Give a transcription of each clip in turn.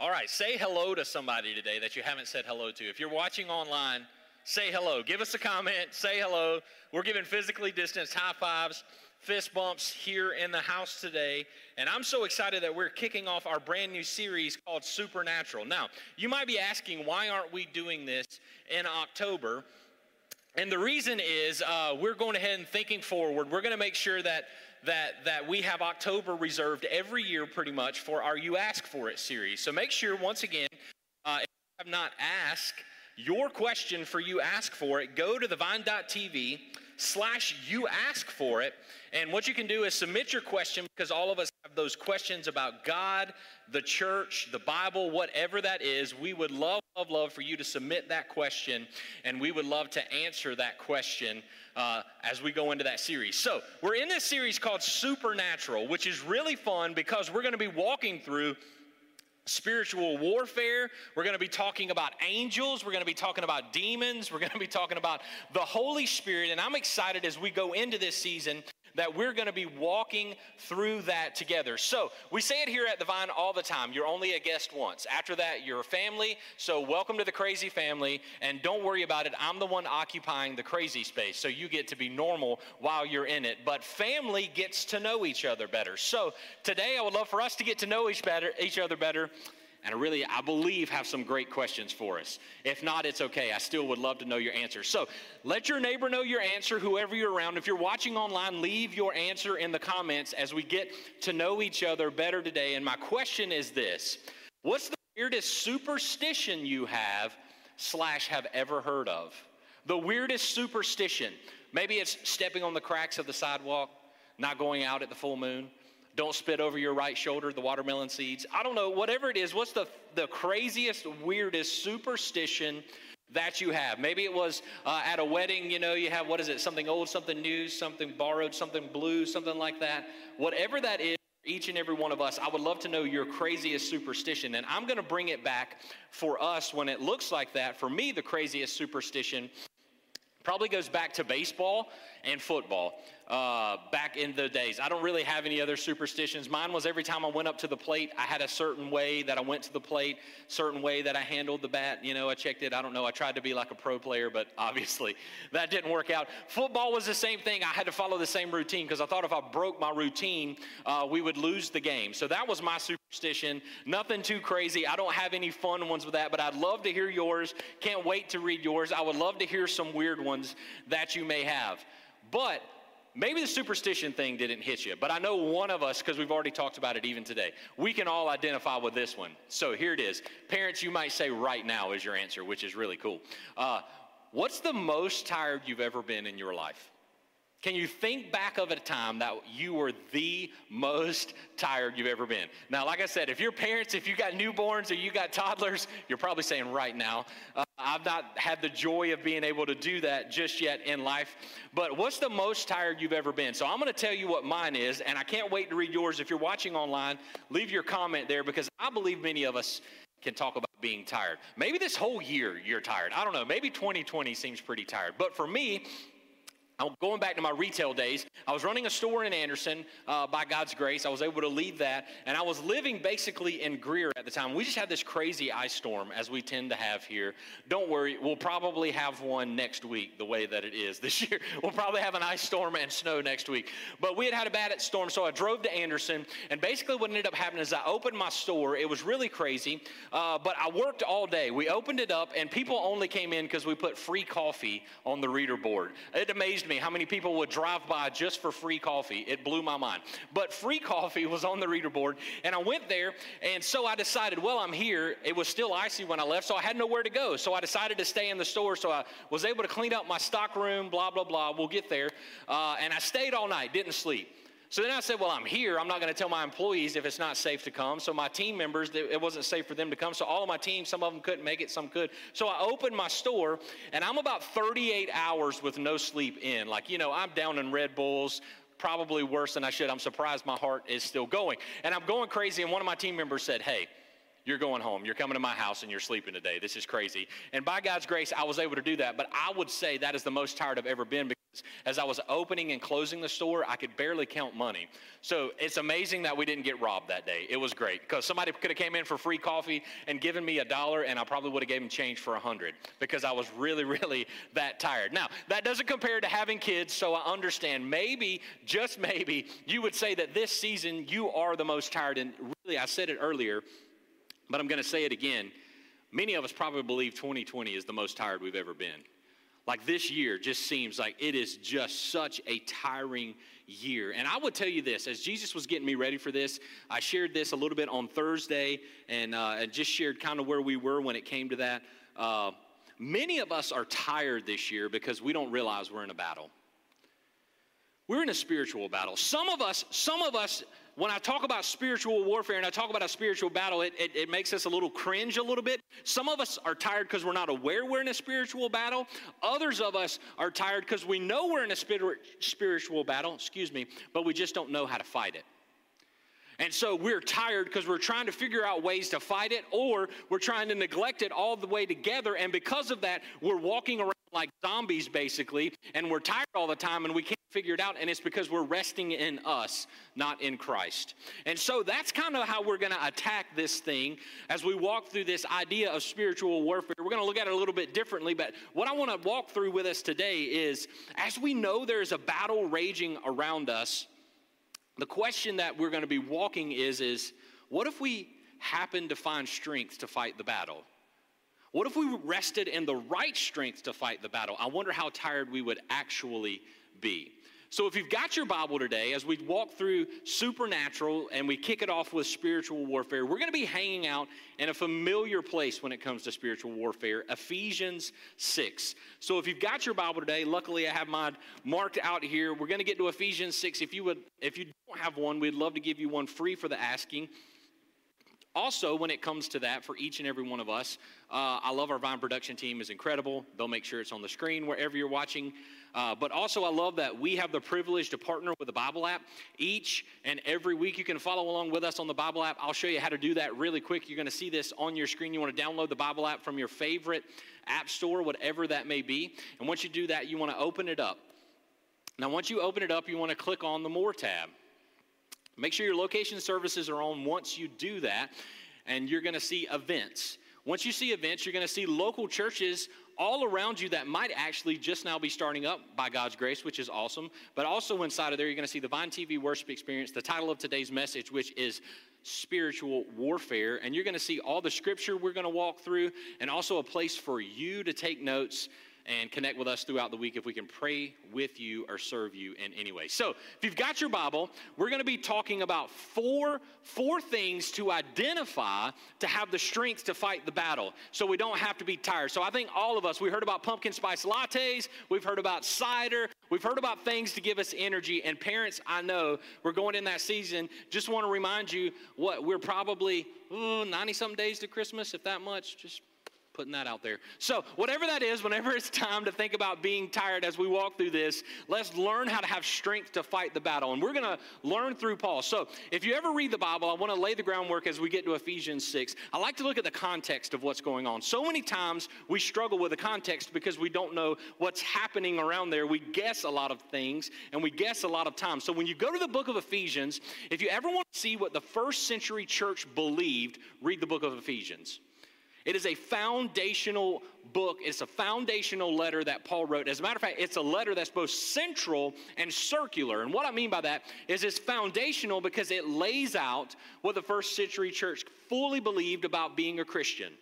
All right, say hello to somebody today that you haven't said hello to. If you're watching online, say hello. Give us a comment, say hello. We're giving physically distanced high fives, fist bumps here in the house today. And I'm so excited that we're kicking off our brand new series called Supernatural. Now, you might be asking, why aren't we doing this in October? And the reason is we're going ahead and thinking forward. We're going to make sure that we have October reserved every year pretty much for our You Ask For It series. So make sure, once again, if you have not asked your question for You Ask For It, go to thevine.tv/You Ask For It. And what you can do is submit your question, because all of us have those questions about God, the church, the Bible, whatever that is. We would love for you to submit that question, and we would love to answer that question as we go into that series. So we're in this series called Supernatural, which is really fun because we're going to be walking through spiritual warfare. We're going to be talking about angels. We're going to be talking about demons. We're going to be talking about the Holy Spirit. And I'm excited as we go into this season that we're going to be walking through that together. So we say it here at The Vine all the time. You're only a guest once. After that, you're a family. So welcome to the crazy family. And don't worry about it. I'm the one occupying the crazy space. So you get to be normal while you're in it. But family gets to know each other better. So today I would love for us to get to know each other better. And I believe, have some great questions for us. If not, it's okay. I still would love to know your answer. So let your neighbor know your answer, whoever you're around. If you're watching online, leave your answer in the comments as we get to know each other better today. And my question is this: what's the weirdest superstition you have ever heard of? The weirdest superstition. Maybe it's stepping on the cracks of the sidewalk, not going out at the full moon. Don't spit over your right shoulder, the watermelon seeds. I don't know, whatever it is, what's the craziest, weirdest superstition that you have? Maybe it was at a wedding, you have, something old, something new, something borrowed, something blue, something like that. Whatever that is, each and every one of us, I would love to know your craziest superstition. And I'm going to bring it back for us when it looks like that. For me, the craziest superstition probably goes back to baseball and football back in the days. I don't really have any other superstitions. Mine was every time I went up to the plate, I had a certain way that I went to the plate, certain way that I handled the bat. I checked it. I don't know. I tried to be like a pro player, but obviously that didn't work out. Football was the same thing. I had to follow the same routine because I thought if I broke my routine, we would lose the game. So that was my superstition. Nothing too crazy. I don't have any fun ones with that, but I'd love to hear yours. Can't wait to read yours. I would love to hear some weird ones that you may have. But maybe the superstition thing didn't hit you, but I know one of us, because we've already talked about it even today, we can all identify with this one. So here it is. Parents, you might say right now is your answer, which is really cool. What's the most tired you've ever been in your life? Can you think back of a time that you were the most tired you've ever been? Now, like I said, if you're parents, if you got newborns or you got toddlers, you're probably saying right now. I've not had the joy of being able to do that just yet in life. But what's the most tired you've ever been? So I'm going to tell you what mine is, and I can't wait to read yours. If you're watching online, leave your comment there, because I believe many of us can talk about being tired. Maybe this whole year you're tired. I don't know. Maybe 2020 seems pretty tired. But for me, I'm going back to my retail days. I was running a store in Anderson by God's grace. I was able to lead that. And I was living basically in Greer at the time. We just had this crazy ice storm, as we tend to have here. Don't worry, we'll probably have one next week the way that it is this year. We'll probably have an ice storm and snow next week. But we had a bad storm, so I drove to Anderson. And basically what ended up happening is I opened my store. It was really crazy, but I worked all day. We opened it up, and people only came in because we put free coffee on the reader board. It amazed me how many people would drive by just for free coffee. It blew my mind. But free coffee was on the reader board, and I went there, and so I decided, well, I'm here. It was still icy when I left, so I had nowhere to go. So I decided to stay in the store, so I was able to clean up my stock room, blah, blah, blah. We'll get there. And I stayed all night, didn't sleep. So then I said, well, I'm here. I'm not going to tell my employees if it's not safe to come. So my team members, it wasn't safe for them to come. So all of my team, some of them couldn't make it, some could. So I opened my store, and I'm about 38 hours with no sleep in. Like, I'm down in Red Bulls, probably worse than I should. I'm surprised my heart is still going. And I'm going crazy, and one of my team members said, hey, you're going home. You're coming to my house, and you're sleeping today. This is crazy. And by God's grace, I was able to do that. But I would say that is the most tired I've ever been, because As I was opening and closing the store, I could barely count money. So it's amazing that we didn't get robbed that day. It was great because somebody could have came in for free coffee and given me $1, and I probably would have gave them change for 100 because I was really, really that tired. Now, that doesn't compare to having kids, so I understand. Maybe, just maybe, you would say that this season you are the most tired. And really, I said it earlier, but I'm going to say it again. Many of us probably believe 2020 is the most tired we've ever been. Like this year just seems like it is just such a tiring year. And I would tell you this, as Jesus was getting me ready for this, I shared this a little bit on Thursday and just shared kind of where we were when it came to that. Many of us are tired this year because we don't realize we're in a battle. We're in a spiritual battle. Some of us, when I talk about spiritual warfare and I talk about a spiritual battle, it makes us a little cringe a little bit. Some of us are tired because we're not aware we're in a spiritual battle. Others of us are tired because we know we're in a spiritual battle, but we just don't know how to fight it. And so we're tired because we're trying to figure out ways to fight it, or we're trying to neglect it all the way together. And because of that, we're walking around like zombies, basically, and we're tired all the time, and we can't figure it out. And it's because we're resting in us, not in Christ. And so that's kind of how we're going to attack this thing as we walk through this idea of spiritual warfare. We're going to look at it a little bit differently, but what I want to walk through with us today is, as we know there's a battle raging around us, the question that we're going to be walking is what if we happen to find strength to fight the battle? What if we rested in the right strength to fight the battle? I wonder how tired we would actually be. So if you've got your Bible today, as we walk through supernatural and we kick it off with spiritual warfare, we're going to be hanging out in a familiar place when it comes to spiritual warfare, Ephesians 6. So if you've got your Bible today, luckily I have mine marked out here. We're going to get to Ephesians 6. If you don't have one, we'd love to give you one free for the asking. Also, when it comes to that, for each and every one of us, I love our Vine production team is incredible. They'll make sure it's on the screen wherever you're watching. But also, I love that we have the privilege to partner with the Bible app. Each and every week, you can follow along with us on the Bible app. I'll show you how to do that really quick. You're going to see this on your screen. You want to download the Bible app from your favorite app store, whatever that may be. And once you do that, you want to open it up. Now, once you open it up, you want to click on the More tab. Make sure your location services are on once you do that, and you're going to see events. Once you see events, you're going to see local churches all around you that might actually just now be starting up by God's grace, which is awesome. But also inside of there, you're going to see the Vine TV Worship Experience, the title of today's message, which is Spiritual Warfare. And you're going to see all the scripture we're going to walk through, and also a place for you to take notes and connect with us throughout the week if we can pray with you or serve you in any way. So if you've got your Bible, we're going to be talking about four things to identify to have the strength to fight the battle so we don't have to be tired. So I think all of us, we heard about pumpkin spice lattes, we've heard about cider, we've heard about things to give us energy. And parents, I know we're going in that season. Just want to remind you we're probably 90-something days to Christmas, if that much, just putting that out there. So whatever that is, whenever it's time to think about being tired as we walk through this, let's learn how to have strength to fight the battle. And we're going to learn through Paul. So if you ever read the Bible, I want to lay the groundwork as we get to Ephesians 6. I like to look at the context of what's going on. So many times we struggle with the context because we don't know what's happening around there. We guess a lot of things and we guess a lot of times. So when you go to the book of Ephesians, if you ever want to see what the first century church believed, read the book of Ephesians. It is a foundational book. It's a foundational letter that Paul wrote. As a matter of fact, it's a letter that's both central and circular. And what I mean by that is it's foundational because it lays out what the first century church fully believed about being a Christian.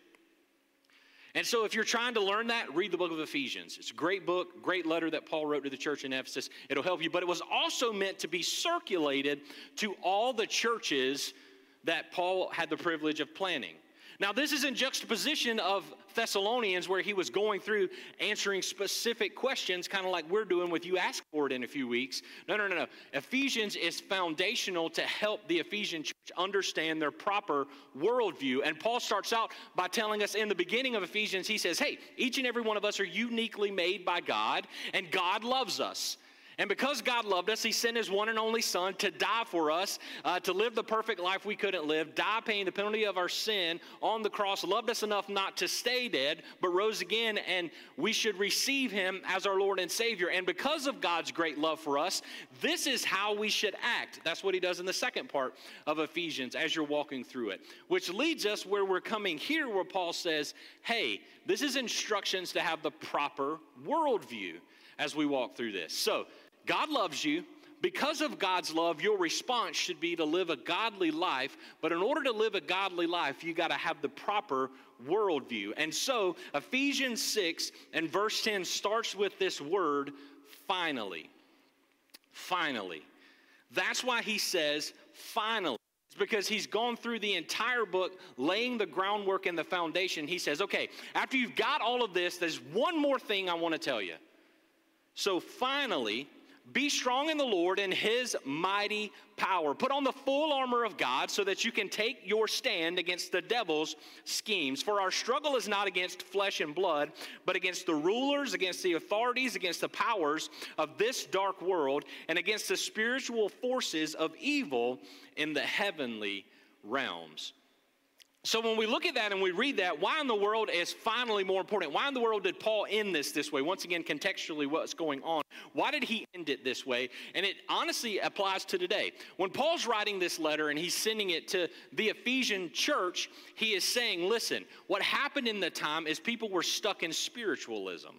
And so if you're trying to learn that, read the book of Ephesians. It's a great book, great letter that Paul wrote to the church in Ephesus. It'll help you. But it was also meant to be circulated to all the churches that Paul had the privilege of planning. Now, this is in juxtaposition of Thessalonians, where he was going through answering specific questions, kind of like we're doing with You Ask For It in a few weeks. No. Ephesians is foundational to help the Ephesian church understand their proper worldview. And Paul starts out by telling us in the beginning of Ephesians, he says, hey, each and every one of us are uniquely made by God, and God loves us. And because God loved us, he sent his one and only son to die for us, to live the perfect life we couldn't live, die paying the penalty of our sin on the cross, loved us enough not to stay dead, but rose again, and we should receive him as our Lord and Savior. And because of God's great love for us, this is how we should act. That's what he does in the second part of Ephesians as you're walking through it, which leads us where we're coming here, where Paul says, hey, this is instructions to have the proper worldview as we walk through this. So, God loves you. Because of God's love, your response should be to live a godly life. But in order to live a godly life, you got to have the proper worldview. And so Ephesians 6 and verse 10 starts with this word, finally. Finally. That's why he says, finally. It's because he's gone through the entire book, laying the groundwork and the foundation. He says, okay, after you've got all of this, there's one more thing I want to tell you. So finally, be strong in the Lord and his mighty power. Put on the full armor of God so that you can take your stand against the devil's schemes. For our struggle is not against flesh and blood, but against the rulers, against the authorities, against the powers of this dark world, and against the spiritual forces of evil in the heavenly realms. So when we look at that and we read that, why in the world is finally more important? Why in the world did Paul end this way? Once again, contextually, what's going on? Why did he end it this way? And it honestly applies to today. When Paul's writing this letter and he's sending it to the Ephesian church, he is saying, listen, what happened in the time is people were stuck in spiritualism.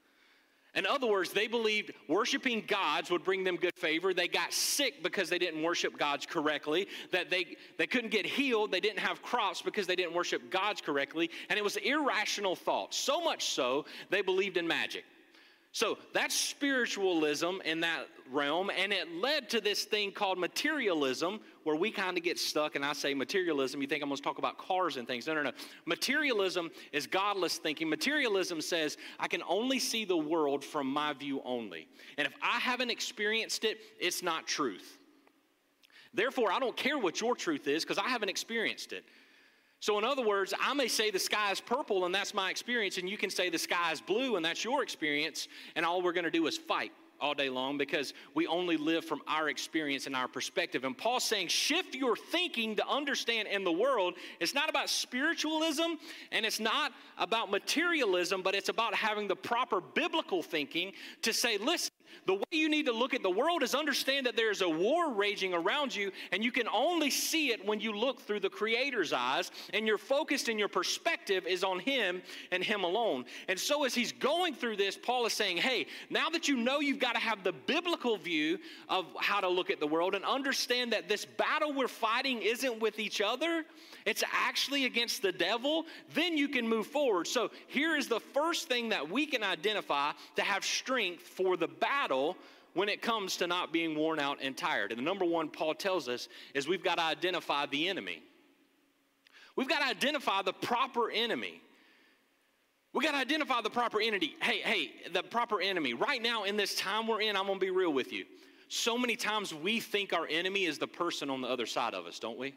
In other words, they believed worshiping gods would bring them good favor. They got sick because they didn't worship gods correctly. That they couldn't get healed. They didn't have crops because they didn't worship gods correctly. And it was irrational thought. So much so, they believed in magic. So that's spiritualism in that realm, and it led to this thing called materialism, where we kind of get stuck. And I say materialism, you think I'm going to talk about cars and things. No. Materialism is godless thinking. Materialism says, I can only see the world from my view only. And if I haven't experienced it, it's not truth. Therefore, I don't care what your truth is because I haven't experienced it. So in other words, I may say the sky is purple and that's my experience, and you can say the sky is blue and that's your experience, and all we're going to do is fight all day long because we only live from our experience and our perspective. And Paul's saying, shift your thinking to understand in the world, it's not about spiritualism and it's not about materialism, but it's about having the proper biblical thinking to say, listen, the way you need to look at the world is understand that there's a war raging around you, and you can only see it when you look through the Creator's eyes, and your focus and your perspective is on him and him alone. And so as he's going through this, Paul is saying, hey, now that you know you've got to have the biblical view of how to look at the world and understand that this battle we're fighting isn't with each other, it's actually against the devil, then you can move forward. So here is the first thing that we can identify to have strength for the battle when it comes to not being worn out and tired. And the number one Paul tells us is we've got to identify the enemy. We've got to identify the proper enemy. We got to identify the proper enemy. Hey, the proper enemy. Right now in this time we're in, I'm going to be real with you. So many times we think our enemy is the person on the other side of us, don't we?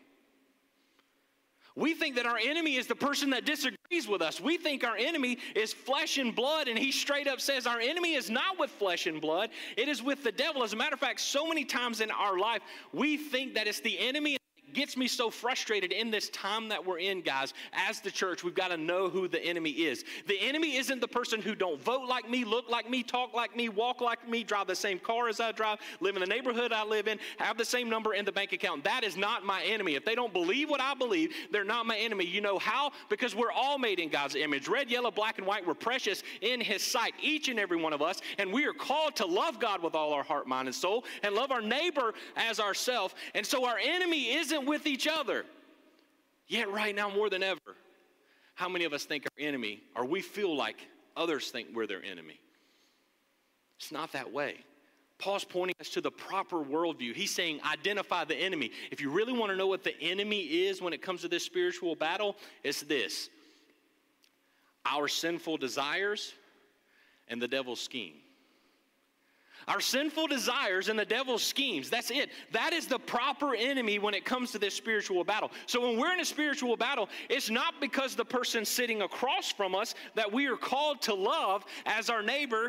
We think that our enemy is the person that disagrees with us. We think our enemy is flesh and blood, and he straight up says our enemy is not with flesh and blood. It is with the devil. As a matter of fact, so many times in our life, we think that it's the enemy. Gets me so frustrated in this time that we're in, guys. As the church, we've got to know who the enemy is. The enemy isn't the person who don't vote like me, look like me, talk like me, walk like me, drive the same car as I drive, live in the neighborhood I live in, have the same number in the bank account. That is not my enemy. If they don't believe what I believe, they're not my enemy. You know how? Because we're all made in God's image. Red, yellow, black, and white. We're precious in his sight, each and every one of us. And we are called to love God with all our heart, mind, and soul, and love our neighbor as ourselves. And so our enemy isn't with each other. Yet right now more than ever, how many of us think our enemy, or we feel like others think we're their enemy? It's not that way. Paul's pointing us to the proper worldview. He's saying identify the enemy. If you really want to know what the enemy is when it comes to this spiritual battle, it's this: our sinful desires and the devil's scheme. Our sinful desires and the devil's schemes. That's it. That is the proper enemy when it comes to this spiritual battle. So when we're in a spiritual battle, it's not because the person sitting across from us that we are called to love as our neighbor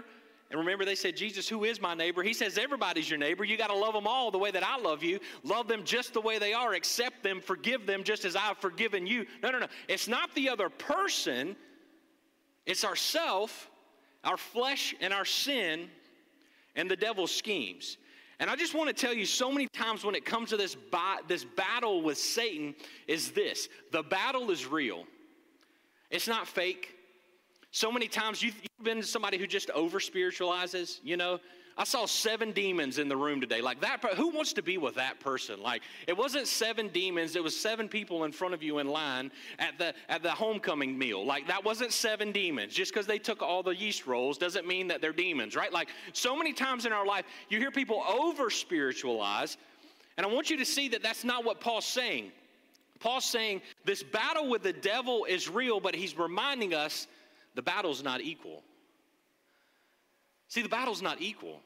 And remember, they said, Jesus, who is my neighbor? He says, everybody's your neighbor. You got to love them all the way that I love you. Love them just the way they are. Accept them, forgive them just as I've forgiven you. No. It's not the other person. It's ourself, our flesh, and our sin, and the devil's schemes. And I just want to tell you, so many times when it comes to this battle with Satan is this. The battle is real. It's not fake. So many times you've been somebody who just over-spiritualizes, you know. I saw 7 demons in the room today. Like that, who wants to be with that person? Like, it wasn't 7 demons. It was 7 people in front of you in line at the homecoming meal. Like, that wasn't 7 demons. Just because they took all the yeast rolls doesn't mean that they're demons, right? Like, so many times in our life, you hear people over-spiritualize. And I want you to see that that's not what Paul's saying. Paul's saying this battle with the devil is real, but he's reminding us the battle's not equal. See, the battle's not equal.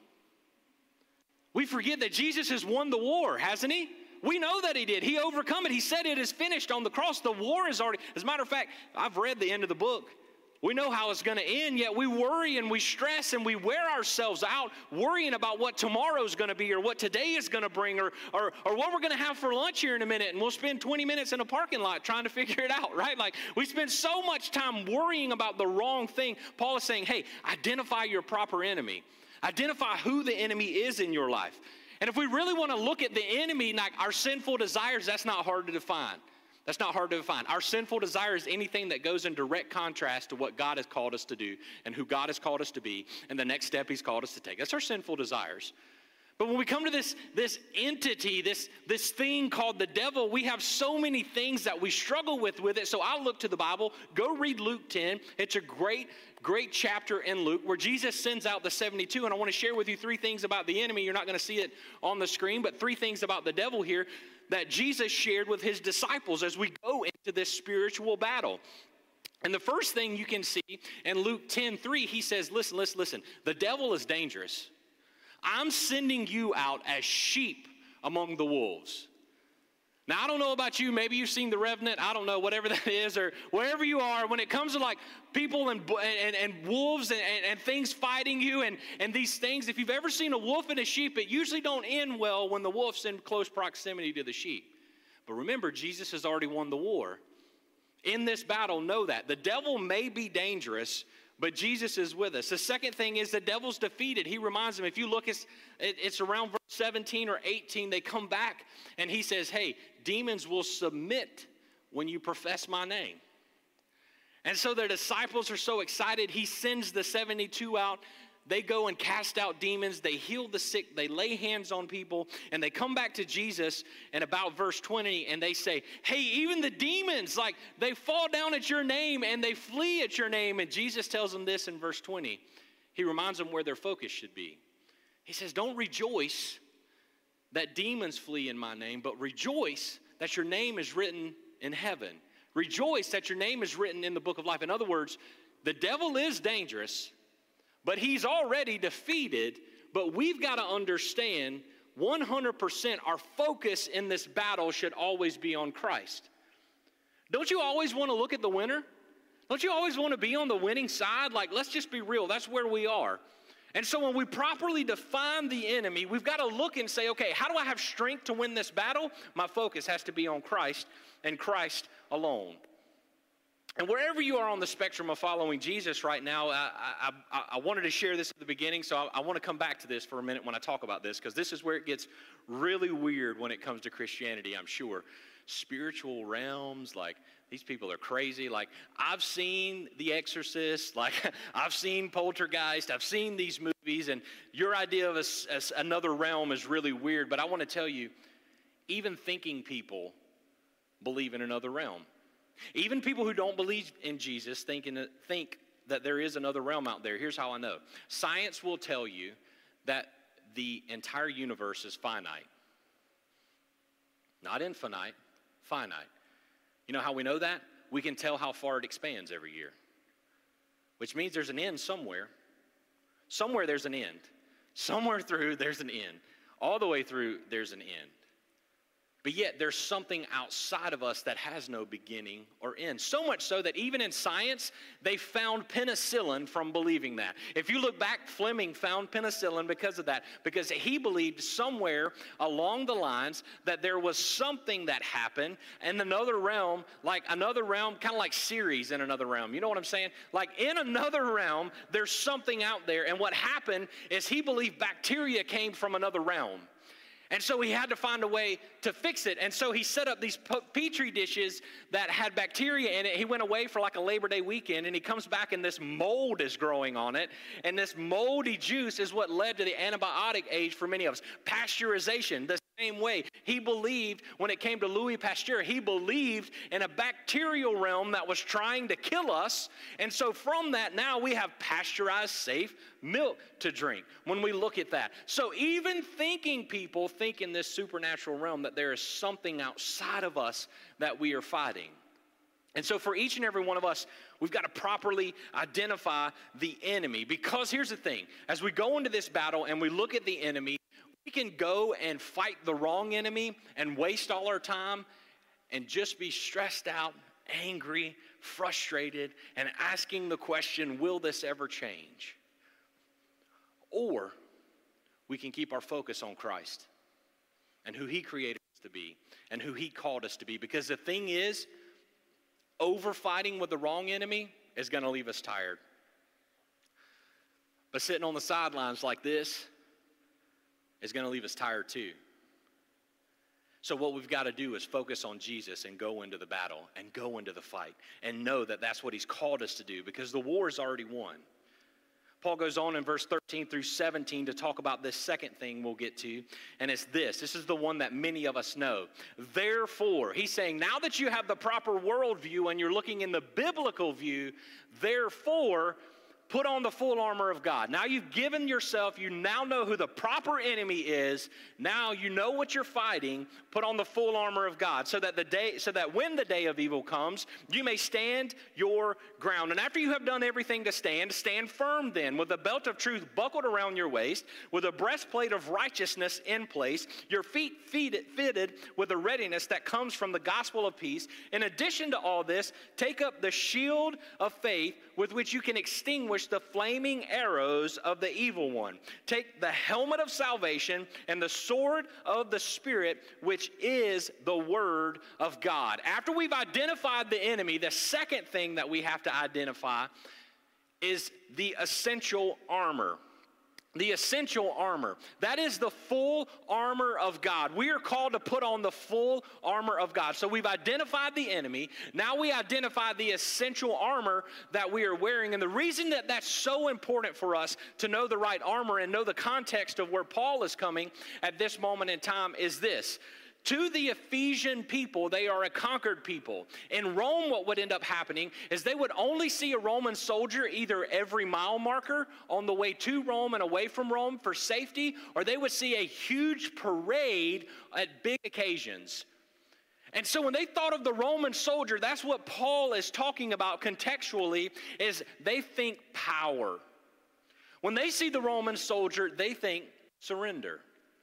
We forget that Jesus has won the war, hasn't he? We know that he did. He overcome it. He said it is finished on the cross. The war is already, as a matter of fact, I've read the end of the book. We know how it's going to end, yet we worry and we stress and we wear ourselves out worrying about what tomorrow's going to be or what today is going to bring or what we're going to have for lunch here in a minute, and we'll spend 20 minutes in a parking lot trying to figure it out, right? Like, we spend so much time worrying about the wrong thing. Paul is saying, hey, identify your proper enemy. Identify who the enemy is in your life. And if we really want to look at the enemy, like our sinful desires, that's not hard to define. That's not hard to define. Our sinful desire is anything that goes in direct contrast to what God has called us to do and who God has called us to be and the next step he's called us to take. That's our sinful desires. But when we come to this entity, this thing called the devil, we have so many things that we struggle with it. So I'll look to the Bible. Go read Luke 10. It's a great chapter in Luke where Jesus sends out the 72. And I want to share with you 3 things about the enemy. You're not going to see it on the screen, but 3 things about the devil here that Jesus shared with his disciples as we go into this spiritual battle. And the first thing you can see in Luke 10:3, he says, listen, the devil is dangerous. I'm sending you out as sheep among the wolves. Now, I don't know about you. Maybe you've seen The Revenant. I don't know, whatever that is, or wherever you are. When it comes to like people and wolves and things fighting you and these things, if you've ever seen a wolf and a sheep, it usually don't end well when the wolf's in close proximity to the sheep. But remember, Jesus has already won the war. In this battle, know that. The devil may be dangerous, but Jesus is with us. The second thing is the devil's defeated. He reminds them, if you look, it's around verse 17 or 18, they come back and he says, hey, demons will submit when you profess my name. And so their disciples are so excited. He sends the 72 out. They go and cast out demons. They heal the sick. They lay hands on people. And they come back to Jesus in about verse 20 and they say, hey, even the demons, like they fall down at your name and they flee at your name. And Jesus tells them this in verse 20. He reminds them where their focus should be. He says, don't rejoice that demons flee in my name, but rejoice that your name is written in heaven. Rejoice that your name is written in the book of life. In other words, the devil is dangerous, but he's already defeated. But we've got to understand 100% our focus in this battle should always be on Christ. Don't you always want to look at the winner? Don't you always want to be on the winning side? Like, let's just be real. That's where we are. And so when we properly define the enemy, we've got to look and say, okay, how do I have strength to win this battle? My focus has to be on Christ and Christ alone. And wherever you are on the spectrum of following Jesus right now, I wanted to share this at the beginning, so I want to come back to this for a minute when I talk about this, because this is where it gets really weird when it comes to Christianity, I'm sure. Spiritual realms, like, these people are crazy. Like, I've seen The Exorcist, like, I've seen Poltergeist, I've seen these movies, and your idea of another realm is really weird, but I want to tell you, even thinking people believe in another realm. Even people who don't believe in Jesus think that there is another realm out there. Here's how I know. Science will tell you that the entire universe is finite. Not infinite, finite. You know how we know that? We can tell how far it expands every year, which means there's an end somewhere. Somewhere there's an end. Somewhere through there's an end. All the way through there's an end. But yet there's something outside of us that has no beginning or end. So much so that even in science, they found penicillin from believing that. If you look back, Fleming found penicillin because of that, because he believed somewhere along the lines that there was something that happened in another realm, kind of like Ceres in another realm. You know what I'm saying? Like in another realm, there's something out there. And what happened is he believed bacteria came from another realm. And so he had to find a way to fix it. And so he set up these Petri dishes that had bacteria in it. He went away for like a Labor Day weekend, and he comes back, and this mold is growing on it. And this moldy juice is what led to the antibiotic age for many of us. Pasteurization, the same way. He believed, when it came to Louis Pasteur, he believed in a bacterial realm that was trying to kill us. And so from that, now we have pasteurized, safe milk to drink when we look at that. So even people think in this supernatural realm that there is something outside of us that we are fighting. And so for each and every one of us, we've got to properly identify the enemy. Because here's the thing, as we go into this battle and we look at the enemy, we can go and fight the wrong enemy and waste all our time and just be stressed out, angry, frustrated, and asking the question, will this ever change? Or we can keep our focus on Christ and who he created us to be and who he called us to be. Because the thing is, over-fighting with the wrong enemy is going to leave us tired. But sitting on the sidelines like this is going to leave us tired too. So what we've got to do is focus on Jesus and go into the battle and go into the fight and know that that's what he's called us to do, because the war is already won. Paul goes on in verse 13 through 17 to talk about this second thing we'll get to, and it's this. This is the one that many of us know. Therefore, he's saying, now that you have the proper worldview and you're looking in the biblical view, therefore, put on the full armor of God. Now you've given yourself, you now know who the proper enemy is. Now you know what you're fighting. Put on the full armor of God so that when the day of evil comes, you may stand your ground. And after you have done everything to stand firm then, with the belt of truth buckled around your waist, with a breastplate of righteousness in place, your feet fitted with the readiness that comes from the gospel of peace. In addition to all this, take up the shield of faith with which you can extinguish the flaming arrows of the evil one. Take the helmet of salvation and the sword of the Spirit, which is the word of God. After we've identified the enemy, the second thing that we have to identify is the essential armor. The essential armor. That is the full armor of God. We are called to put on the full armor of God. So we've identified the enemy. Now we identify the essential armor that we are wearing. And the reason that that's so important for us to know the right armor and know the context of where Paul is coming at this moment in time is this. To the Ephesian people, they are a conquered people. In Rome, what would end up happening is they would only see a Roman soldier either every mile marker on the way to Rome and away from Rome for safety, or they would see a huge parade at big occasions. And so when they thought of the Roman soldier, that's what Paul is talking about contextually, is they think power. When they see the Roman soldier, they think surrender.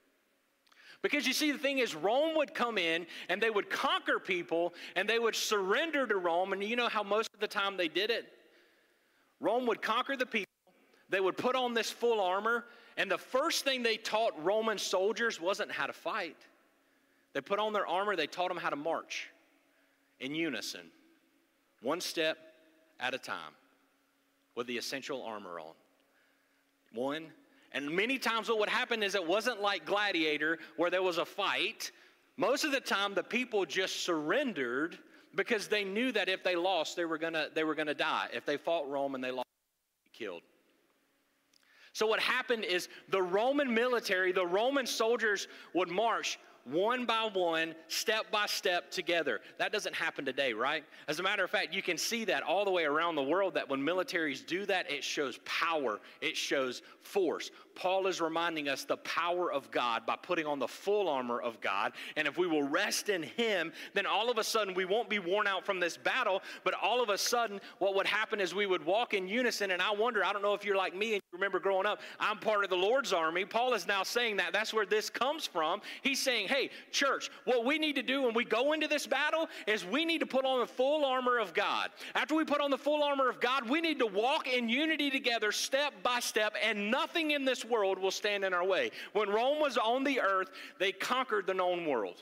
Because you see, the thing is, Rome would come in and they would conquer people and they would surrender to Rome. And you know how most of the time they did it? Rome would conquer the people. They would put on this full armor. And the first thing they taught Roman soldiers wasn't how to fight. They put on their armor. They taught them how to march in unison, one step at a time, with the essential armor on. One. And many times what would happen is it wasn't like Gladiator where there was a fight. Most of the time the people just surrendered because they knew that if they lost, they were gonna die. If they fought Rome and they lost, they would be killed. So what happened is the Roman military, the Roman soldiers would march one by one, step by step together. That doesn't happen today, right? As a matter of fact, you can see that all the way around the world, that when militaries do that, it shows power, it shows force. Paul is reminding us the power of God by putting on the full armor of God. And if we will rest in him, then all of a sudden we won't be worn out from this battle, but all of a sudden what would happen is we would walk in unison. And I wonder, I don't know if you're like me and you remember growing up, I'm part of the Lord's army. Paul is now saying that. That's where this comes from. He's saying, hey, church, what we need to do when we go into this battle is we need to put on the full armor of God. After we put on the full armor of God, we need to walk in unity together step by step, and nothing in this world will stand in our way. When Rome was on the earth, they conquered the known world.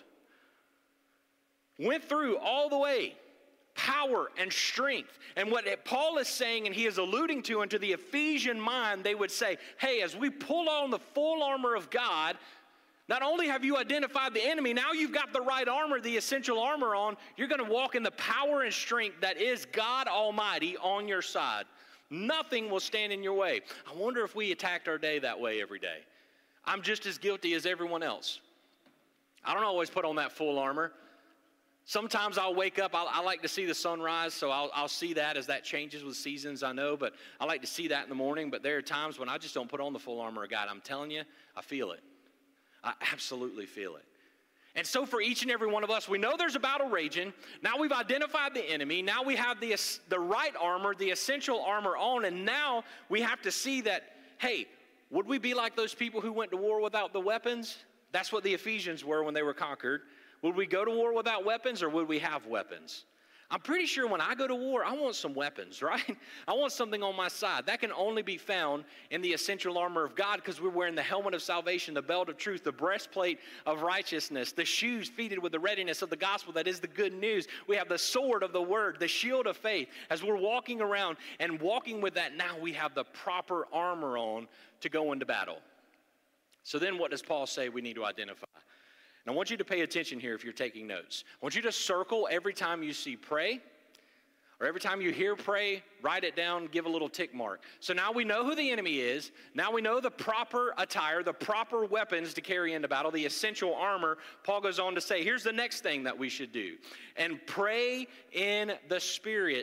Went through all the way. Power and strength. And what Paul is saying, and he is alluding to, into the Ephesian mind, they would say, hey, as we pull on the full armor of God, not only have you identified the enemy, now you've got the right armor, the essential armor on. You're going to walk in the power and strength that is God Almighty on your side. Nothing will stand in your way. I wonder if we attacked our day that way every day. I'm just as guilty as everyone else. I don't always put on that full armor. Sometimes I'll wake up, I like to see the sunrise, so I'll see that as that changes with seasons, I know, but I like to see that in the morning. But there are times when I just don't put on the full armor of God. I'm telling you, I feel it. I absolutely feel it. And so for each and every one of us, we know there's a battle raging. Now we've identified the enemy. Now we have the right armor, the essential armor on. And now we have to see that, hey, would we be like those people who went to war without the weapons? That's what the Ephesians were when they were conquered. Would we go to war without weapons, or would we have weapons? I'm pretty sure when I go to war, I want some weapons, right? I want something on my side. That can only be found in the essential armor of God, because we're wearing the helmet of salvation, the belt of truth, the breastplate of righteousness, the shoes fitted with the readiness of the gospel that is the good news. We have the sword of the word, the shield of faith. As we're walking around and walking with that, now we have the proper armor on to go into battle. So then what does Paul say we need to identify? And I want you to pay attention here if you're taking notes. I want you to circle every time you see pray, or every time you hear pray, write it down, give a little tick mark. So now we know who the enemy is. Now we know the proper attire, the proper weapons to carry into battle, the essential armor. Paul goes on to say, here's the next thing that we should do. And pray in the spirit,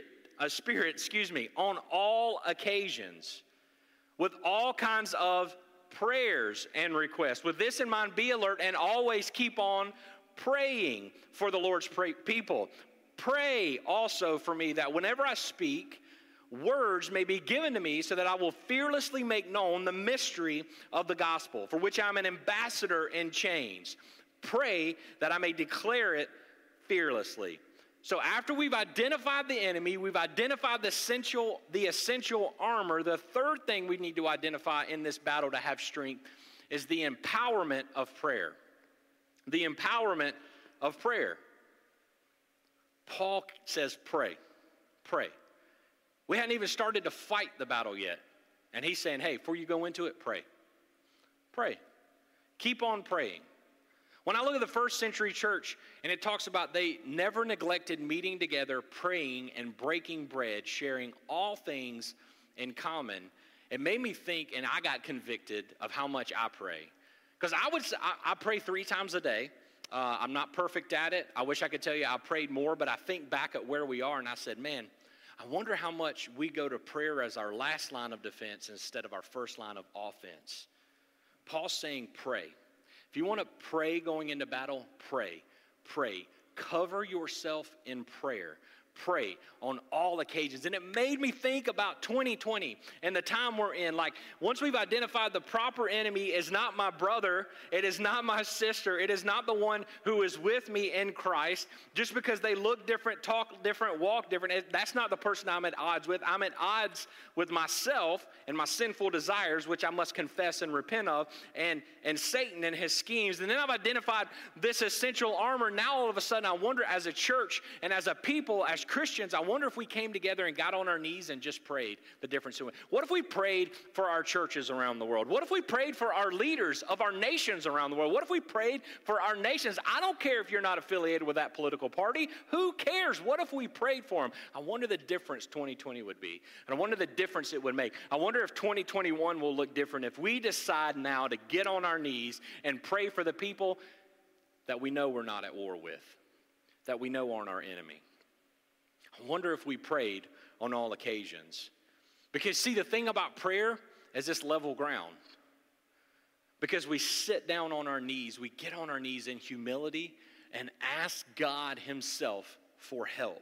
on all occasions, with all kinds of prayers and requests. With this in mind, be alert and always keep on praying for the Lord's people. Pray also for me that whenever I speak, words may be given to me so that I will fearlessly make known the mystery of the gospel, for which I'm an ambassador in chains. Pray that I may declare it fearlessly. So after we've identified the enemy, we've identified the essential armor, the third thing we need to identify in this battle to have strength is the empowerment of prayer. The empowerment of prayer. Paul says pray, pray. We hadn't even started to fight the battle yet. And he's saying, hey, before you go into it, pray. Pray. Keep on praying. When I look at the first century church, and it talks about they never neglected meeting together, praying, and breaking bread, sharing all things in common, it made me think, and I got convicted of how much I pray. Because I pray 3 times a day. I'm not perfect at it. I wish I could tell you I prayed more, but I think back at where we are, and I said, man, I wonder how much we go to prayer as our last line of defense instead of our first line of offense. Paul's saying pray. If you want to pray going into battle, pray. Pray. Cover yourself in prayer. Pray on all occasions. And it made me think about 2020 and the time we're in. Like, once we've identified the proper enemy is not my brother, it is not my sister, it is not the one who is with me in Christ. Just because they look different, talk different, walk different, that's not the person I'm at odds with. I'm at odds with myself and my sinful desires, which I must confess and repent of, and Satan and his schemes. And then I've identified this essential armor. Now all of a sudden I wonder, as a church and as a people, as Christians, I wonder if we came together and got on our knees and just prayed the difference. What if we prayed for our churches around the world? What if we prayed for our leaders of our nations around the world? What if we prayed for our nations? I don't care if you're not affiliated with that political party. Who cares? What if we prayed for them? I wonder the difference 2020 would be. And I wonder the difference it would make. I wonder if 2021 will look different if we decide now to get on our knees and pray for the people that we know we're not at war with, that we know aren't our enemy. I wonder if we prayed on all occasions. Because see, the thing about prayer is this level ground. Because we sit down on our knees, we get on our knees in humility and ask God himself for help.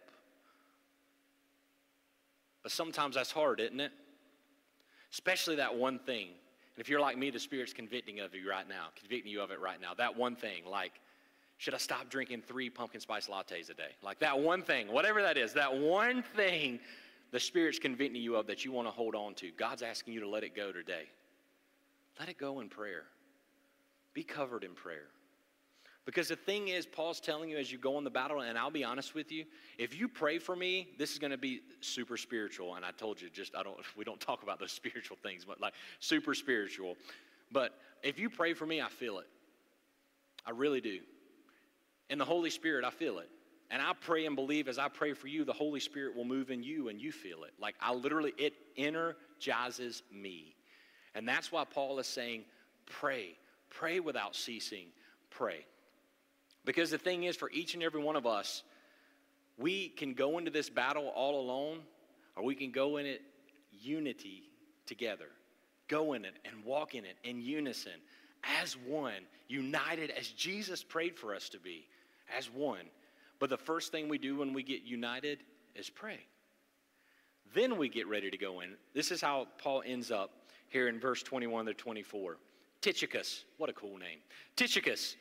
But sometimes that's hard, isn't it? Especially that one thing. And if you're like me, the Spirit's convicting you of it right now. That one thing, like, should I stop drinking 3 pumpkin spice lattes a day? Like that one thing, whatever that is, that one thing the Spirit's convicting you of that you want to hold on to. God's asking you to let it go today. Let it go in prayer. Be covered in prayer. Because the thing is, Paul's telling you as you go on the battle, and I'll be honest with you, if you pray for me, this is going to be super spiritual. And I told you, we don't talk about those spiritual things, but like super spiritual. But if you pray for me, I feel it. I really do. In the Holy Spirit, I feel it. And I pray and believe as I pray for you, the Holy Spirit will move in you and you feel it. Like it energizes me. And that's why Paul is saying, pray. Pray without ceasing. Pray. Because the thing is, for each and every one of us, we can go into this battle all alone, or we can go in it unity together. Go in it and walk in it in unison, as one, united as Jesus prayed for us to be, as one. But the first thing we do when we get united is pray. Then we get ready to go in. This is how Paul ends up here in verse 21 to 24. Tychicus, what a cool name. Tychicus,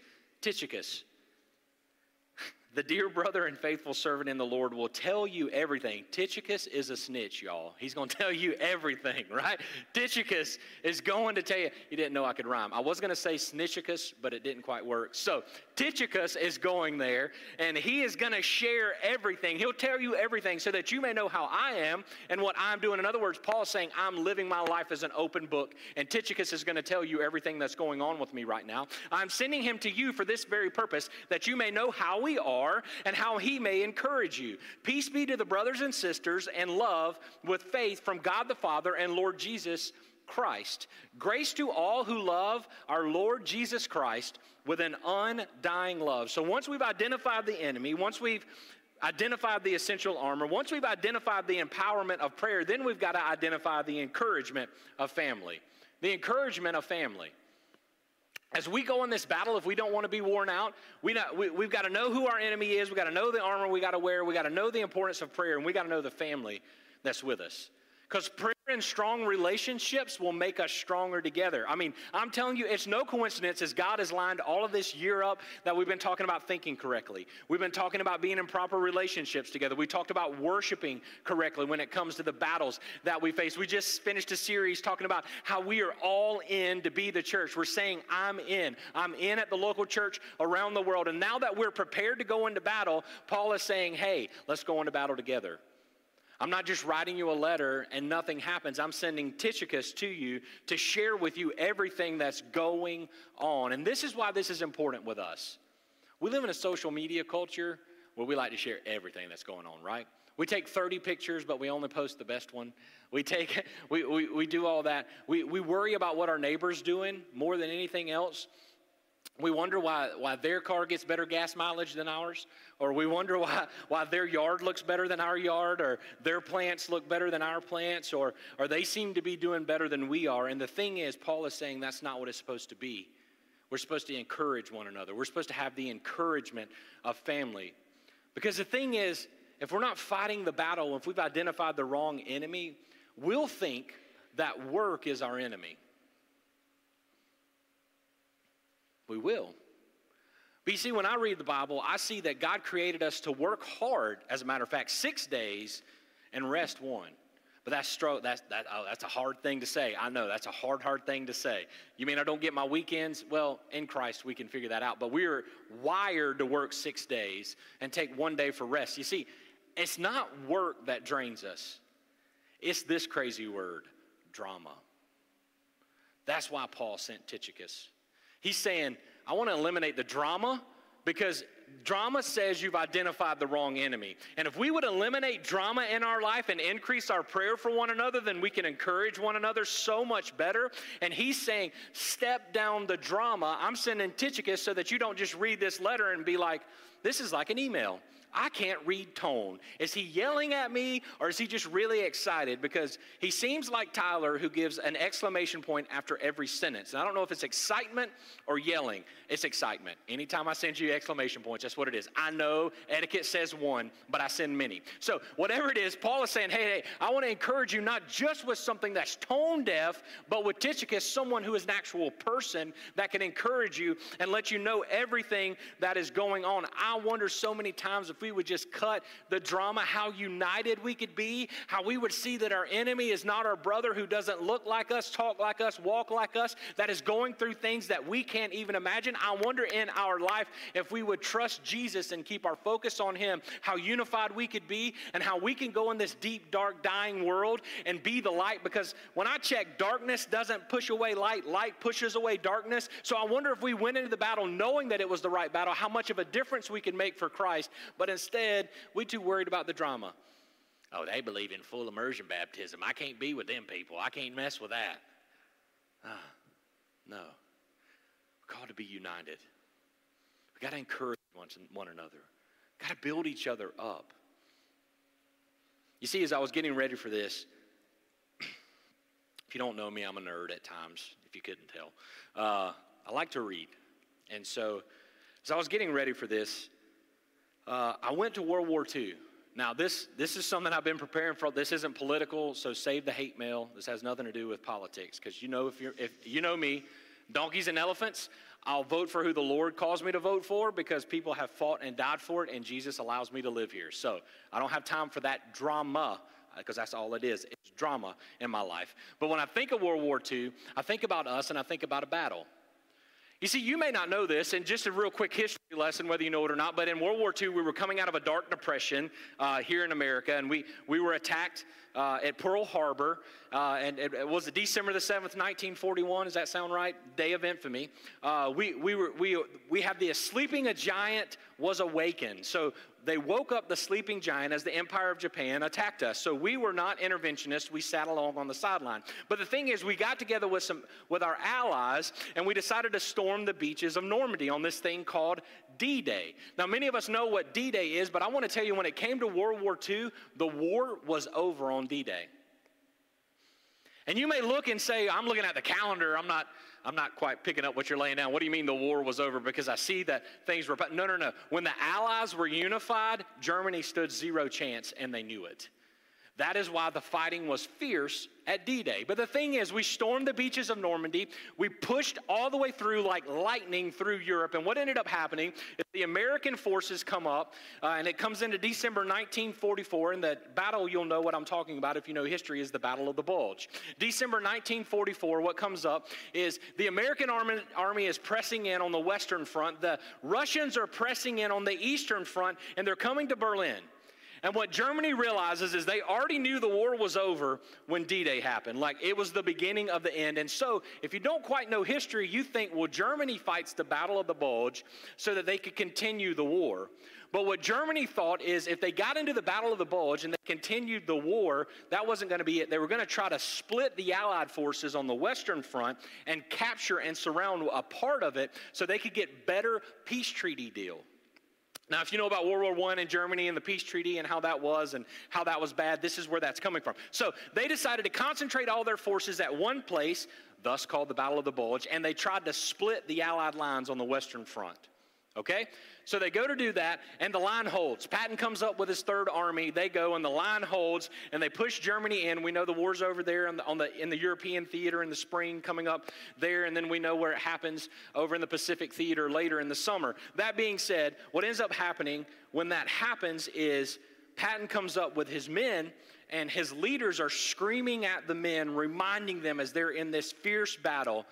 the dear brother and faithful servant in the Lord will tell you everything. Tychicus is a snitch, y'all. He's going to tell you everything, right? Tychicus is going to tell you. You didn't know I could rhyme. I was going to say snitchicus, but it didn't quite work. So Tychicus is going there, and he is going to share everything. He'll tell you everything so that you may know how I am and what I'm doing. In other words, Paul's saying, I'm living my life as an open book, and Tychicus is going to tell you everything that's going on with me right now. I'm sending him to you for this very purpose, that you may know how we are and how he may encourage you. Peace be to the brothers and sisters and love with faith from God the Father and Lord Jesus Christ. Grace to all who love our Lord Jesus Christ with an undying love. So once we've identified the enemy, once we've identified the essential armor, once we've identified the empowerment of prayer, then we've got to identify the encouragement of family. The encouragement of family. As we go in this battle, if we don't want to be worn out, we've got to know who our enemy is. We've got to know the armor we got to wear. We've got to know the importance of prayer, and we've got to know the family that's with us. Because prayer and strong relationships will make us stronger together. I mean, I'm telling you, it's no coincidence as God has lined all of this year up that we've been talking about thinking correctly. We've been talking about being in proper relationships together. We talked about worshiping correctly when it comes to the battles that we face. We just finished a series talking about how we are all in to be the church. We're saying, I'm in. I'm in at the local church around the world. And now that we're prepared to go into battle, Paul is saying, hey, let's go into battle together. I'm not just writing you a letter and nothing happens. I'm sending Tychicus to you to share with you everything that's going on. And this is why this is important with us. We live in a social media culture where we like to share everything that's going on, right? We take 30 pictures, but we only post the best one. We do all that. We worry about what our neighbor's doing more than anything else. We wonder why their car gets better gas mileage than ours, or we wonder why their yard looks better than our yard, or their plants look better than our plants, or they seem to be doing better than we are. And the thing is, Paul is saying that's not what it's supposed to be. We're supposed to encourage one another. We're supposed to have the encouragement of family. Because the thing is, if we're not fighting the battle, if we've identified the wrong enemy, we'll think that work is our enemy. We will. But you see, when I read the Bible, I see that God created us to work hard, as a matter of fact, 6 days and rest one. But that's a hard thing to say. I know, that's a hard thing to say. You mean I don't get my weekends? Well, in Christ, we can figure that out. But we're wired to work 6 days and take 1 day for rest. You see, it's not work that drains us. It's this crazy word, drama. That's why Paul sent Tychicus. He's saying, I want to eliminate the drama because drama says you've identified the wrong enemy. And if we would eliminate drama in our life and increase our prayer for one another, then we can encourage one another so much better. And he's saying, step down the drama. I'm sending Tychicus so that you don't just read this letter and be like, this is like an email. I can't read tone. Is he yelling at me, or is he just really excited? Because he seems like Tyler, who gives an exclamation point after every sentence. And I don't know if it's excitement or yelling. It's excitement. Anytime I send you exclamation points, that's what it is. I know etiquette says one, but I send many. So whatever it is, Paul is saying, hey, I want to encourage you not just with something that's tone deaf, but with Tychicus, someone who is an actual person that can encourage you and let you know everything that is going on. I wonder so many times if we would just cut the drama, how united we could be, how we would see that our enemy is not our brother who doesn't look like us, talk like us, walk like us, that is going through things that we can't even imagine. I wonder in our life if we would trust Jesus and keep our focus on him, how unified we could be and how we can go in this deep, dark, dying world and be the light. Because when I check, darkness doesn't push away light, light pushes away darkness. So I wonder if we went into the battle knowing that it was the right battle, how much of a difference we could make for Christ. But instead, we're too worried about the drama. Oh, they believe in full immersion baptism. I can't be with them people. I can't mess with that. No. We're called to be united. We got to encourage one another. Got to build each other up. You see, as I was getting ready for this, if you don't know me, I'm a nerd at times, if you couldn't tell. I like to read. And so, as I was getting ready for this, I went to World War II. Now, this is something I've been preparing for. This isn't political, so save the hate mail. This has nothing to do with politics, because if you know me, donkeys and elephants, I'll vote for who the Lord calls me to vote for, because people have fought and died for it, and Jesus allows me to live here. So I don't have time for that drama, because that's all it is. It's drama in my life. But when I think of World War II, I think about us, and I think about a battle. You see, you may not know this, and just a real quick history lesson, whether you know it or not, but in World War II, we were coming out of a dark depression here in America, and we were attacked at Pearl Harbor, and it was December the 7th, 1941. Does that sound right? Day of infamy. We had the sleeping giant was awakened. So they woke up the sleeping giant as the Empire of Japan attacked us. So we were not interventionists. We sat along on the sideline. But the thing is, we got together with our allies, and we decided to storm the beaches of Normandy on this thing called D-Day. Now, many of us know what D-Day is, but I want to tell you, when it came to World War II, the war was over on D-Day. And you may look and say, I'm looking at the calendar, I'm not quite picking up what you're laying down. What do you mean the war was over? Because I see that things were... No. When the Allies were unified, Germany stood zero chance, and they knew it. That is why the fighting was fierce at D-Day. But the thing is, we stormed the beaches of Normandy. We pushed all the way through like lightning through Europe. And what ended up happening is the American forces come up, and it comes into December 1944. And the battle, you'll know what I'm talking about if you know history, is the Battle of the Bulge. December 1944, what comes up is the American army is pressing in on the Western Front. The Russians are pressing in on the Eastern Front, and they're coming to Berlin. And what Germany realizes is they already knew the war was over when D-Day happened. Like, it was the beginning of the end. And so, if you don't quite know history, you think, well, Germany fights the Battle of the Bulge so that they could continue the war. But what Germany thought is if they got into the Battle of the Bulge and they continued the war, that wasn't going to be it. They were going to try to split the Allied forces on the Western Front and capture and surround a part of it so they could get better peace treaty deal. Now, if you know about World War I and Germany and the peace treaty and how that was bad, this is where that's coming from. So they decided to concentrate all their forces at one place, thus called the Battle of the Bulge, and they tried to split the Allied lines on the Western Front. Okay? So they go to do that, and the line holds. Patton comes up with his Third Army. They go, and the line holds, and they push Germany in. We know the war's over there in the European theater in the spring, coming up there, and then we know where it happens over in the Pacific theater later in the summer. That being said, what ends up happening when that happens is Patton comes up with his men, and his leaders are screaming at the men, reminding them as they're in this fierce battle,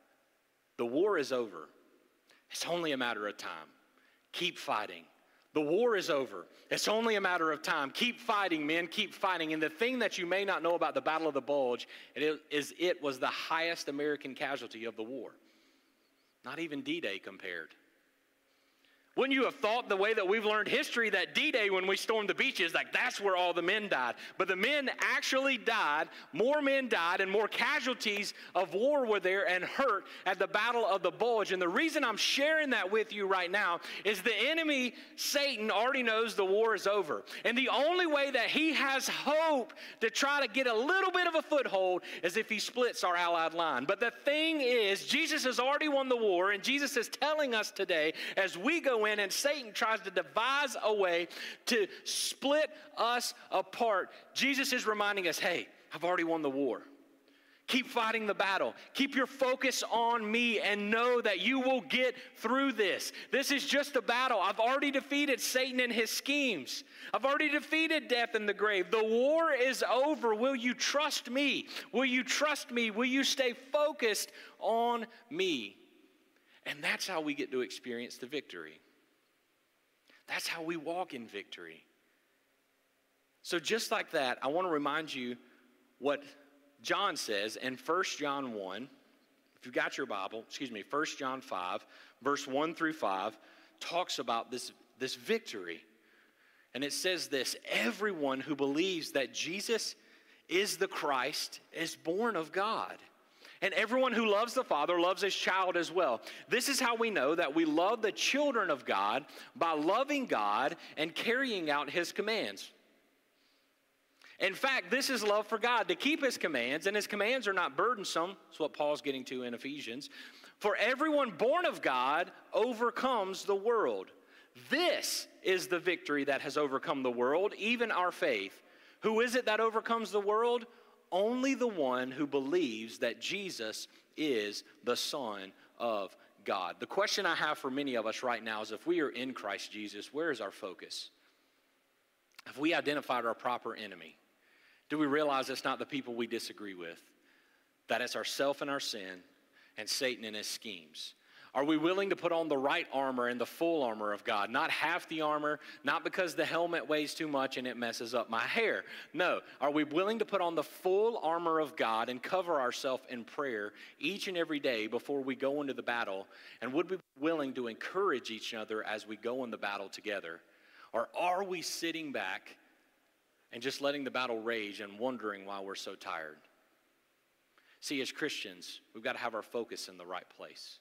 the war is over. It's only a matter of time. Keep fighting. The war is over. It's only a matter of time. Keep fighting, men. Keep fighting. And the thing that you may not know about the Battle of the Bulge is it was the highest American casualty of the war. Not even D-Day compared. Wouldn't you have thought, the way that we've learned history, that D-Day, when we stormed the beaches, like that's where all the men died. But the men actually died. More men died, and more casualties of war were there and hurt at the Battle of the Bulge. And the reason I'm sharing that with you right now is the enemy, Satan, already knows the war is over. And the only way that he has hope to try to get a little bit of a foothold is if he splits our allied line. But the thing is, Jesus has already won the war, and Jesus is telling us today, as we go in and Satan tries to devise a way to split us apart, Jesus is reminding us, hey, I've already won the war. Keep fighting the battle. Keep your focus on me and know that you will get through this. This is just a battle. I've already defeated Satan and his schemes. I've already defeated death and the grave. The war is over. Will you trust me? Will you trust me? Will you stay focused on me? And that's how we get to experience the victory. That's how we walk in victory. So just like that, I want to remind you what John says in 1 John 1. If you've got your Bible, 1 John 5, verse 1 through 5, talks about this victory. And it says this: everyone who believes that Jesus is the Christ is born of God. And everyone who loves the Father loves his child as well. This is how we know that we love the children of God, by loving God and carrying out his commands. In fact, this is love for God, to keep his commands, and his commands are not burdensome. That's what Paul's getting to in Ephesians. For everyone born of God overcomes the world. This is the victory that has overcome the world, even our faith. Who is it that overcomes the world? Only the one who believes that Jesus is the Son of God. The question I have for many of us right now is, if we are in Christ Jesus, where is our focus? Have we identified our proper enemy? Do we realize it's not the people we disagree with? That it's ourself and our sin and Satan and his schemes? Are we willing to put on the right armor and the full armor of God? Not half the armor, not because the helmet weighs too much and it messes up my hair. No. Are we willing to put on the full armor of God and cover ourselves in prayer each and every day before we go into the battle? And would we be willing to encourage each other as we go in the battle together? Or are we sitting back and just letting the battle rage and wondering why we're so tired? See, as Christians, we've got to have our focus in the right place.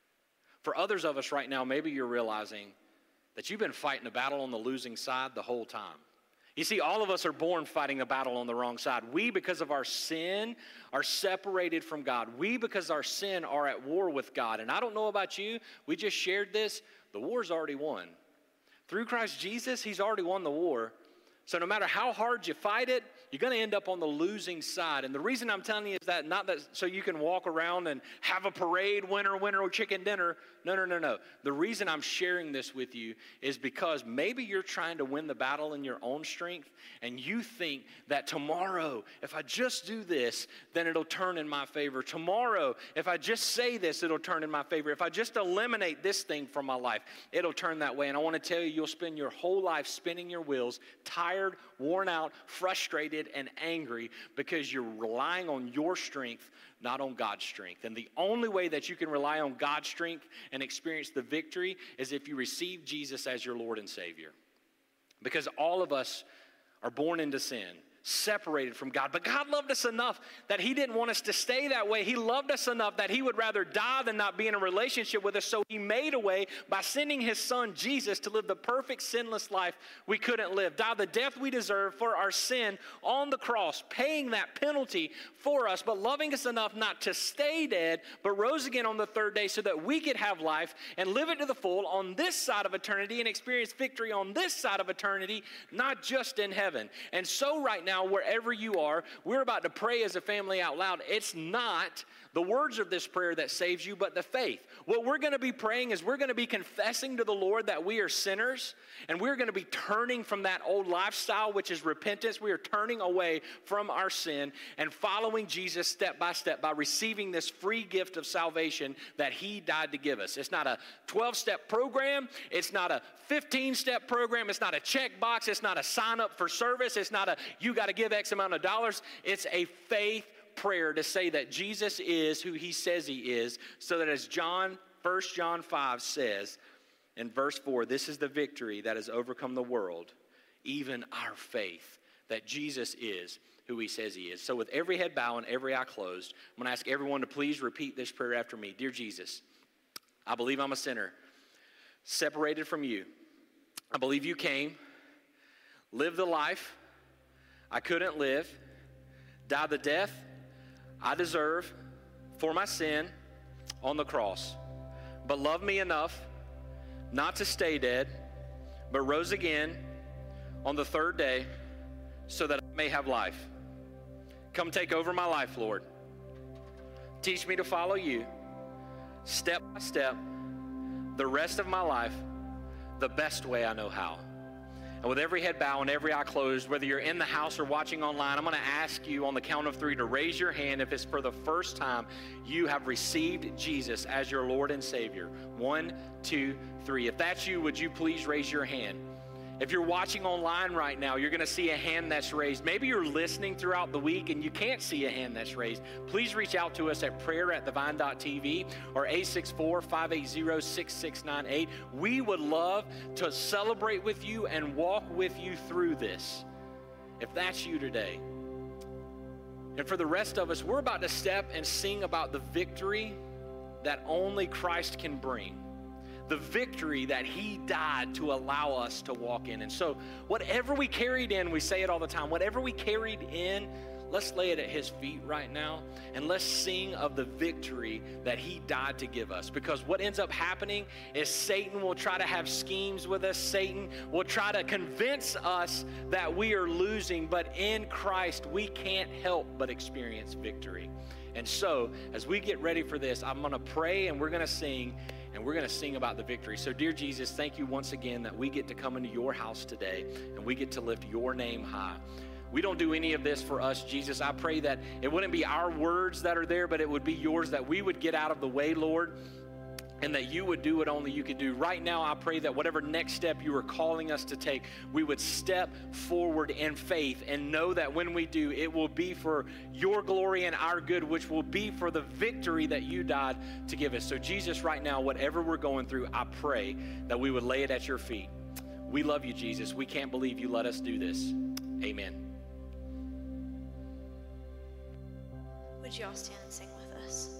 For others of us right now, maybe you're realizing that you've been fighting a battle on the losing side the whole time. You see, all of us are born fighting a battle on the wrong side. We, because of our sin, are separated from God. We, because of our sin, are at war with God. And I don't know about you, we just shared this, the war's already won. Through Christ Jesus, he's already won the war. So no matter how hard you fight it, you're going to end up on the losing side. And the reason I'm telling you is that not that so you can walk around and have a parade, winner, chicken dinner. No. The reason I'm sharing this with you is because maybe you're trying to win the battle in your own strength, and you think that tomorrow, if I just do this, then it'll turn in my favor. Tomorrow, if I just say this, it'll turn in my favor. If I just eliminate this thing from my life, it'll turn that way. And I want to tell you, you'll spend your whole life spinning your wheels, tired, worn out, frustrated, and angry because you're relying on your strength, not on God's strength. And the only way that you can rely on God's strength and experience the victory is if you receive Jesus as your Lord and Savior. Because all of us are born into sin, separated from God. But God loved us enough that he didn't want us to stay that way. He loved us enough that he would rather die than not be in a relationship with us. So he made a way by sending his son Jesus to live the perfect sinless life we couldn't live. Die the death we deserve for our sin on the cross, paying that penalty for us, but loving us enough not to stay dead, but rose again on the third day so that we could have life and live it to the full on this side of eternity and experience victory on this side of eternity, not just in heaven. And so right now, wherever you are, we're about to pray as a family out loud. It's not the words of this prayer that saves you, but the faith. What we're going to be praying is we're going to be confessing to the Lord that we are sinners, and we're going to be turning from that old lifestyle, which is repentance. We are turning away from our sin and following Jesus step by step by receiving this free gift of salvation that he died to give us. It's not a 12-step program. It's not a 15-step program. It's not a checkbox. It's not a sign up for service. It's not a you got to give X amount of dollars. It's a faith prayer to say that Jesus is who he says he is, so that as 1 John 5 says in verse 4, this is the victory that has overcome the world, even our faith, that Jesus is who he says he is. So with every head bowed and every eye closed, I'm going to ask everyone to please repeat this prayer after me. Dear Jesus, I believe I'm a sinner, separated from you. I believe you came, lived the life I couldn't live, died the death I deserve for my sin on the cross, but loved me enough not to stay dead, but rose again on the third day so that I may have life. Come take over my life, Lord. Teach me to follow you step by step the rest of my life the best way I know how. And with every head bowed and every eye closed, whether you're in the house or watching online, I'm going to ask you on the count of 3 to raise your hand if it's for the first time you have received Jesus as your Lord and Savior. 1, 2, 3. If that's you, would you please raise your hand? If you're watching online right now, you're going to see a hand that's raised. Maybe you're listening throughout the week and you can't see a hand that's raised. Please reach out to us at prayer@thevine.tv or 864-580-6698. We would love to celebrate with you and walk with you through this, if that's you today. And for the rest of us, we're about to step and sing about the victory that only Christ can bring. The victory that he died to allow us to walk in. And so whatever we carried in, we say it all the time, whatever we carried in, let's lay it at his feet right now, and let's sing of the victory that he died to give us. Because what ends up happening is Satan will try to have schemes with us. Satan will try to convince us that we are losing, but in Christ, we can't help but experience victory. And so as we get ready for this, I'm going to pray and we're going to sing. And we're going to sing about the victory. So, dear Jesus, thank you once again that we get to come into your house today and we get to lift your name high. We don't do any of this for us, Jesus. I pray that it wouldn't be our words that are there, but it would be yours, that we would get out of the way, Lord, and that you would do what only you could do. Right now, I pray that whatever next step you are calling us to take, we would step forward in faith and know that when we do, it will be for your glory and our good, which will be for the victory that you died to give us. So Jesus, right now, whatever we're going through, I pray that we would lay it at your feet. We love you, Jesus. We can't believe you let us do this. Amen. Would you all stand and sing with us?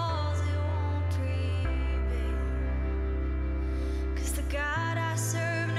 God I serve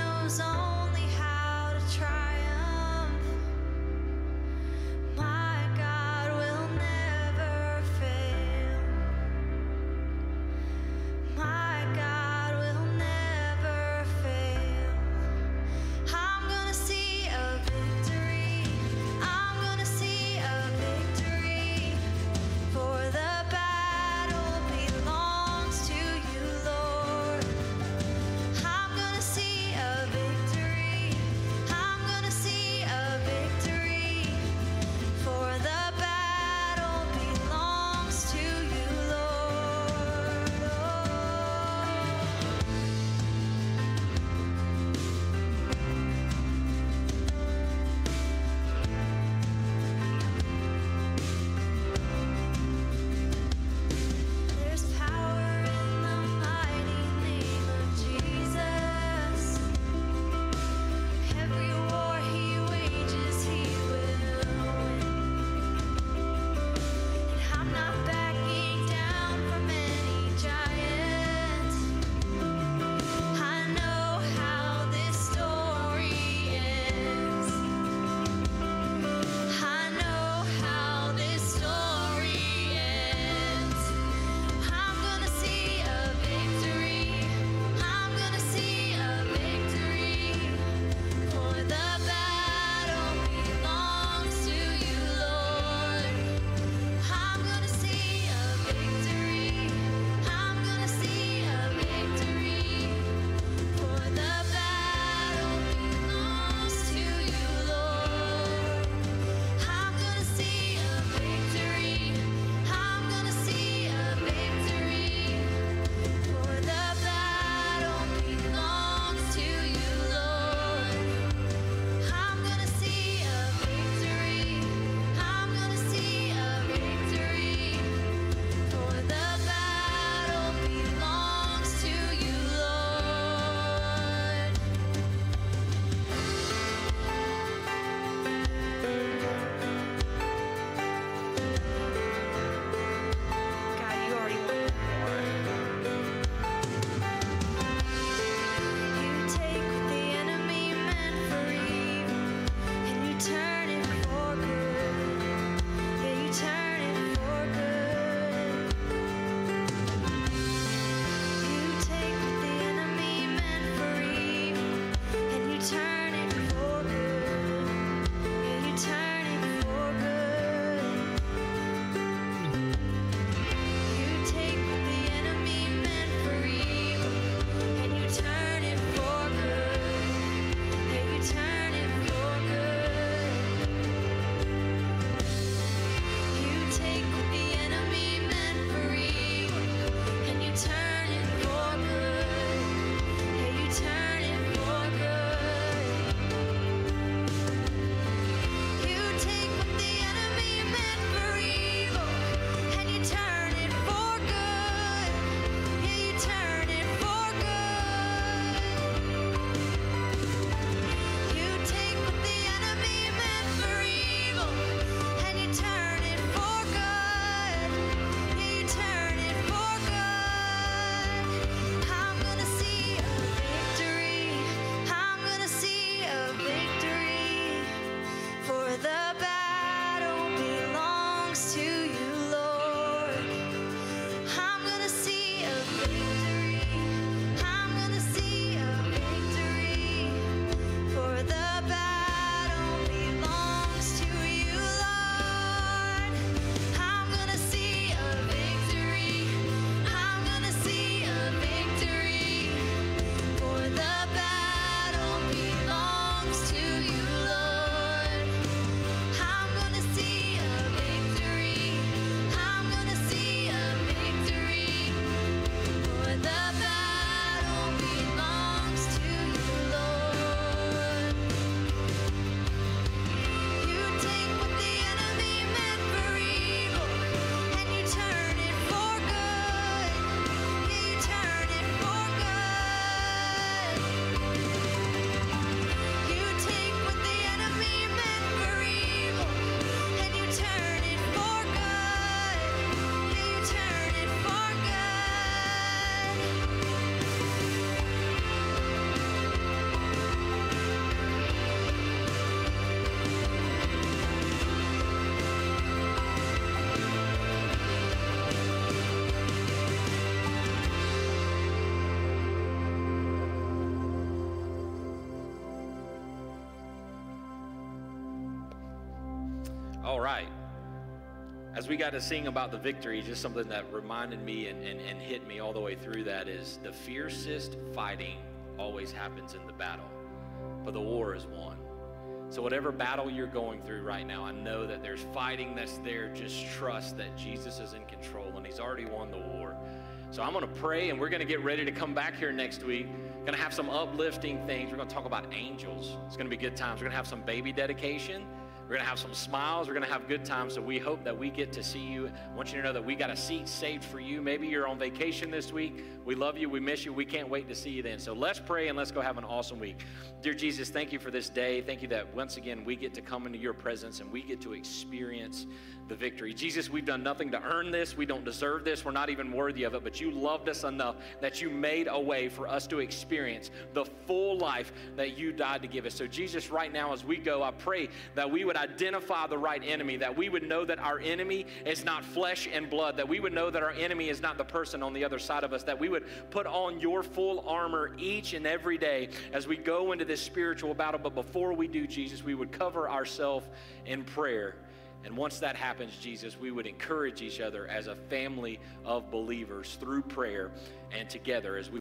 All right. As we got to sing about the victory, just something that reminded me and hit me all the way through that is the fiercest fighting always happens in the battle, but the war is won. So whatever battle you're going through right now, I know that there's fighting that's there. Just trust that Jesus is in control and he's already won the war. So I'm going to pray, and we're going to get ready to come back here next week. Going to have some uplifting things. We're going to talk about angels. It's going to be good times. We're going to have some baby dedication. We're going to have some smiles. We're going to have good times. So we hope that we get to see you. I want you to know that we got a seat saved for you. Maybe you're on vacation this week. We love you. We miss you. We can't wait to see you then. So let's pray and let's go have an awesome week. Dear Jesus, thank you for this day. Thank you that once again we get to come into your presence and we get to experience the victory. Jesus, we've done nothing to earn this. We don't deserve this. We're not even worthy of it, but you loved us enough that you made a way for us to experience the full life that you died to give us. So Jesus, right now as we go, I pray that we would identify the right enemy, that we would know that our enemy is not flesh and blood, that we would know that our enemy is not the person on the other side of us, that we would put on your full armor each and every day as we go into this spiritual battle. But before we do, Jesus, we would cover ourselves in prayer. And once that happens, Jesus, we would encourage each other as a family of believers through prayer and together as we